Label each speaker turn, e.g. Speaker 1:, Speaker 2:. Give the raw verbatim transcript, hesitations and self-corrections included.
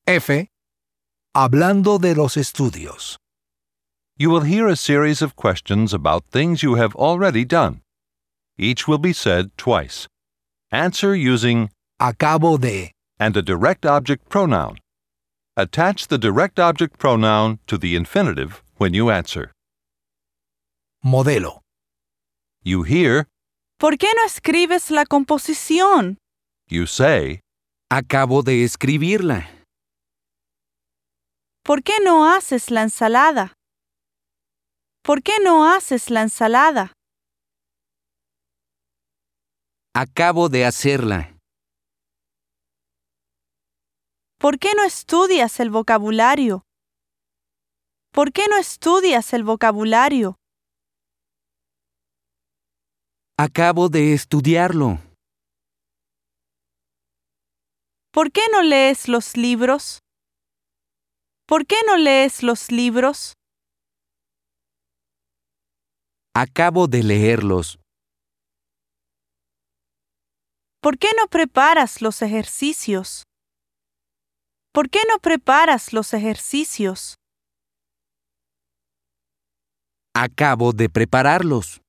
Speaker 1: F. Hablando de los estudios.
Speaker 2: You will hear a series of questions about things you have already done. Each will be said twice. Answer using
Speaker 1: Acabo de.
Speaker 2: and a direct object pronoun. Attach the direct object pronoun to the infinitive when you answer.
Speaker 1: Modelo.
Speaker 2: You hear,
Speaker 3: ¿Por qué no escribes la composición?
Speaker 2: you say,
Speaker 4: Acabo de escribirla.
Speaker 3: ¿Por qué no haces la ensalada? ¿Por qué no haces la ensalada?
Speaker 4: Acabo de hacerla.
Speaker 3: ¿Por qué no estudias el vocabulario? ¿Por qué no estudias el vocabulario?
Speaker 4: Acabo de estudiarlo.
Speaker 3: ¿Por qué no lees los libros? ¿Por qué no lees los libros?
Speaker 4: Acabo de leerlos.
Speaker 3: ¿Por qué no preparas los ejercicios? ¿Por qué no preparas los ejercicios?
Speaker 4: Acabo de prepararlos.